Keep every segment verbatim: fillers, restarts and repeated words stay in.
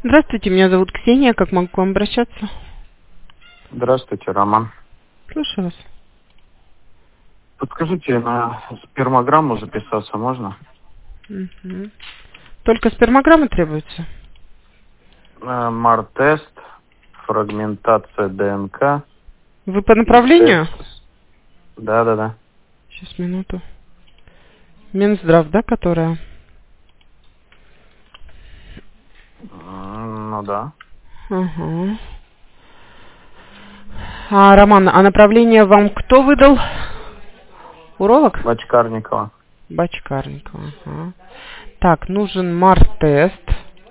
Здравствуйте, меня зовут Ксения. Как могу к вам обращаться? Здравствуйте, Роман. Слушаю вас. Подскажите, на спермограмму записаться можно? Угу. Только спермограмма требуется? Э, Мар-тест, фрагментация ДНК Вы по и направлению? тест. Да-да-да. Сейчас, минуту. Минздрав, да, которая? М, Ну да. Ага. А, Роман, а направление вам кто выдал? Уролог? Бочкарникова. Бочкарникова. Ага. Так, нужен Мар-тест,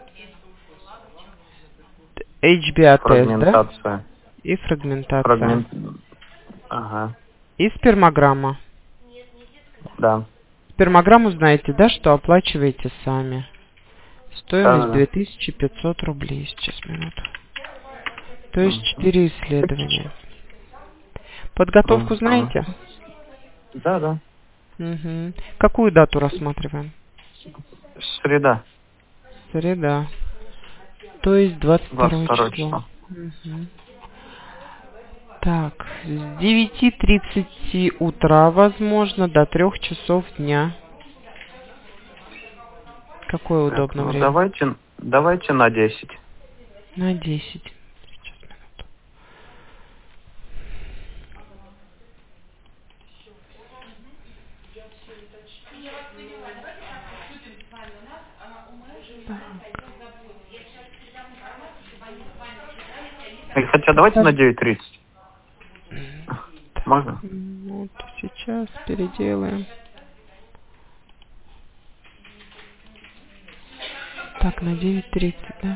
эйч би эй-тест, да? Фрагментация. И фрагментация. Фрагмент... Ага. И спермограмма. Да. Спермограмму знаете, да, что оплачиваете сами? Стоимость Да-да-да. две тысячи пятьсот рублей. Сейчас, минуту. То есть Мгм. четыре исследования. Подготовку Мгм. знаете? Да-да. Угу. Какую дату рассматриваем? Среда. Среда. То есть двадцать двадцать второе второе число. число. Угу. Так, с девяти тридцати утра, возможно, до трех часов дня. Какое Так, удобно ну время? давайте, давайте на десять. На десять. Сейчас, минуту. И Хотя давайте на девять тридцать. Можно? Вот сейчас переделаем. Так, на девять тридцать, да?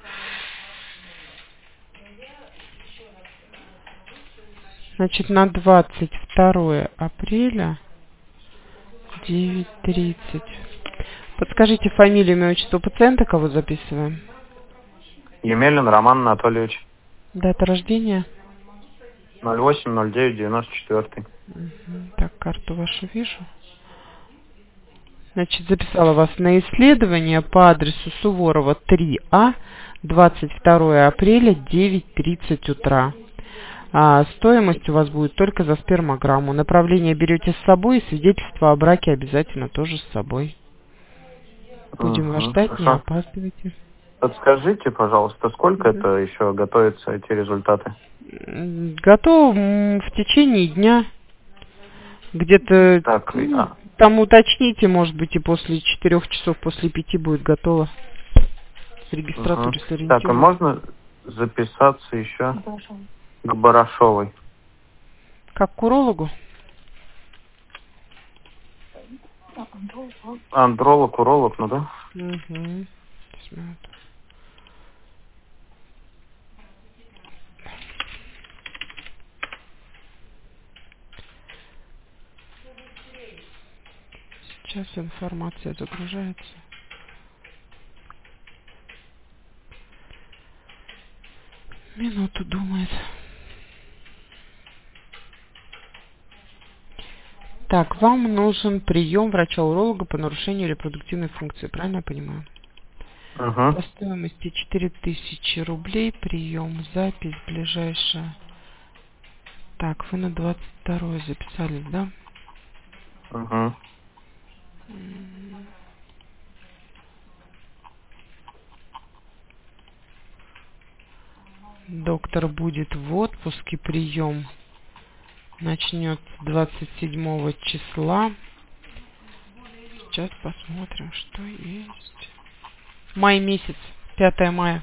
Значит, на двадцать второе апреля девять тридцать. Подскажите фамилию, имя, отчество пациента, кого записываем? Емелин Роман Анатольевич. Дата рождения? ноль восемь ноль девять девяносто четыре. Мгм. Так, карту вашу вижу. Значит, записала вас на исследование по адресу Суворова три А, двадцать второе апреля, девять тридцать утра. А стоимость у вас будет только за спермограмму. Направление берете с собой, и свидетельство о браке обязательно тоже с собой. Будем вас Угу, ждать, не хорошо. опаздывайте. Подскажите, пожалуйста, сколько Мгм. это еще готовятся эти результаты? М, Готов м, в течение дня. Где-то, Так, и- ну, а, там уточните, может быть, и после четырех часов, после пяти будет готово. С угу. регистратуры Так, а сориентируюсь. можно записаться еще к Барашовой? Как к урологу? Андролог, уролог, ну да? Угу. Сейчас, минуту. Сейчас информация загружается. Минуту думает. Так, вам нужен прием врача-уролога по нарушению репродуктивной функции, правильно я понимаю? Угу, По стоимости четыре тысячи рублей прием, запись ближайшая. Так, вы на двадцать второе записались, да? угу. М, Доктор будет в отпуске, прием начнется двадцать седьмого числа. Сейчас посмотрим, что есть. Май месяц, пятое мая.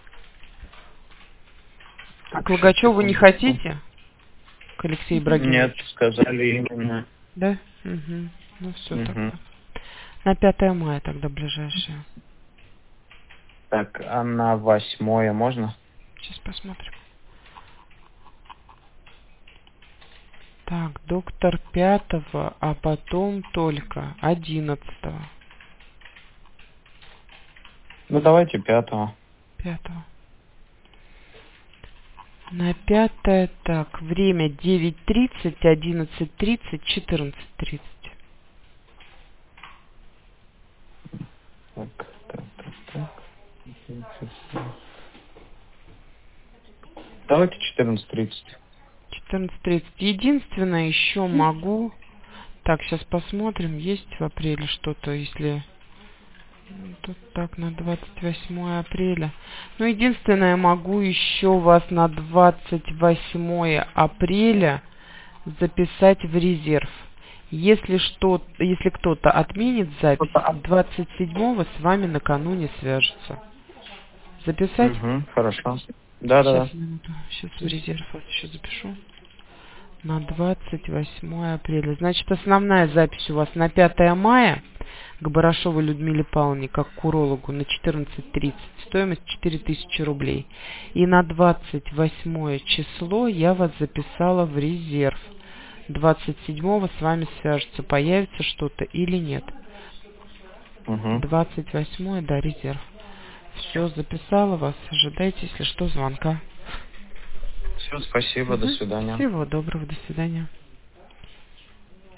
А Так, к сейчас, Логачеву не секундочку. хотите? К Алексею Нет, Ибрагимовичу? сказали именно. Да? Угу. Ну все Угу. тогда. На пятое мая тогда ближайшее. Так, а на восьмое можно? Сейчас посмотрим. Так, доктор пятого, а потом только одиннадцатого. Ну, давайте пятого. Пятого. На пятое, так, время девять тридцать, одиннадцать тридцать, четырнадцать тридцать. Так, так, так, так. Давайте четырнадцать тридцать. четырнадцать тридцать. Единственное, еще могу... Так, сейчас посмотрим, есть в апреле что-то, если... Тут так, на двадцать восьмое апреля. Ну, единственное, могу еще вас на двадцать восьмое апреля записать в резерв. Если что, если кто-то отменит запись, двадцать седьмого с вами накануне свяжется. Записать? Угу, хорошо. Да, да, да. Сейчас, минуту. Сейчас в резерв вас еще запишу. На двадцать восьмое апреля. Значит, основная запись у вас на пятое мая к Барашовой Людмиле Павловне, как к урологу, на четырнадцать тридцать. Стоимость четыре тысячи рублей. И на двадцать восьмое число я вас записала в резерв. двадцать седьмого с вами свяжется, появится что-то или нет. Угу. двадцать восьмое, да, резерв. Все, записала вас. Ожидайте, если что, звонка. Все, спасибо, угу. До свидания. Всего доброго, до свидания.